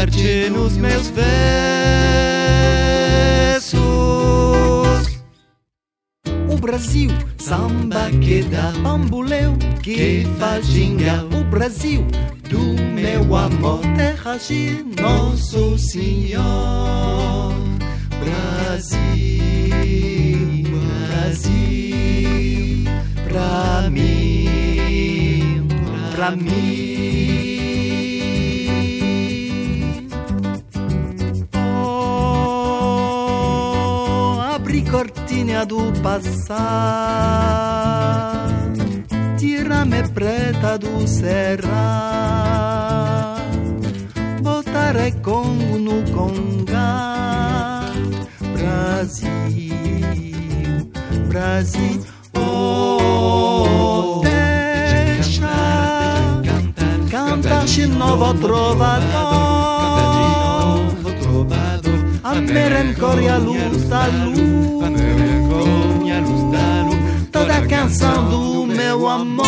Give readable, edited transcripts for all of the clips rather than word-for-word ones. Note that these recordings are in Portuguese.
cantar-te nos meus versos. O Brasil, samba que dá bamboleu, que faz ginga. O Brasil, do meu amor, terra de Nosso Senhor. Brasil, Brasil, pra mim, pra mim. Cortina do passado, tira-me preta do cerrado, botarei Congo no Congá. Brasil, Brasil, oh, deixa cantar de novo trovador, a merencória, a luz da luz, toda a canção do meu amor.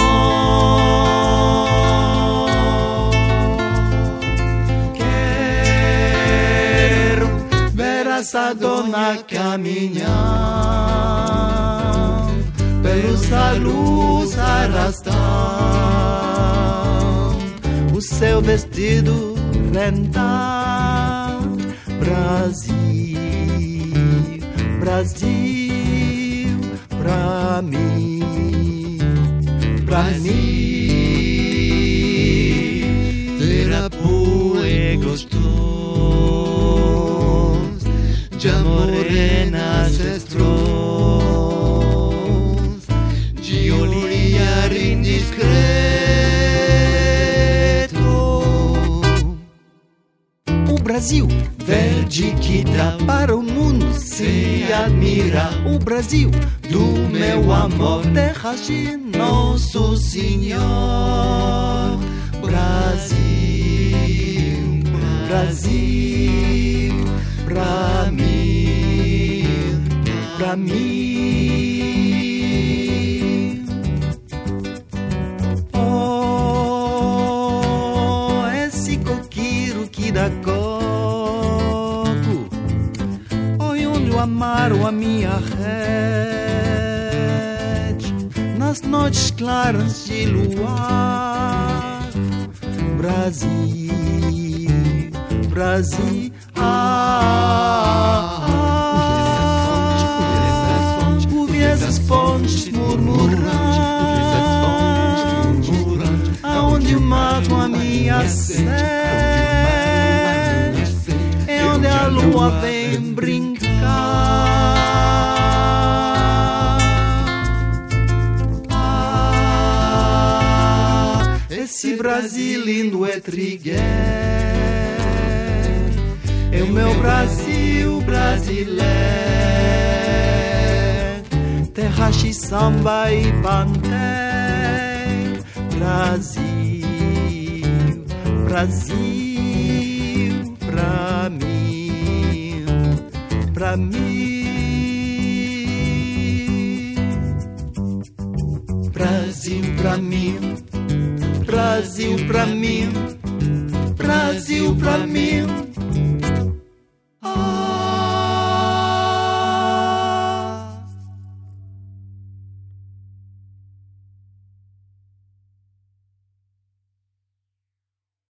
Quero ver essa dona caminhar pelos salões arrastar o seu vestido rentar. Brasil, Brasil, pra mim, pra mim. Verapu é gostoso, de morena ancestros, de olhar indiscreto. O Brasil, verde que dá para o mundo se admira. O Brasil, do meu amor, terra de Nosso Senhor. Brasil, Brasil, pra mim, pra mim. Oh, esse coqueiro que dá coco, oi onde eu amaro a minha rede, nas noites claras de luar. Brasil, Brasil, ouve essas fontes murmurando, aonde matam a minha sede, é onde a lua vem brincar. Esse Brasil lindo é trigueiro, é o meu Brasil brasileiro, terra de samba e panté. Brasil, Brasil, pra mim, pra mim. Brasil pra mim, Brasil pra mim, Brasil pra mim.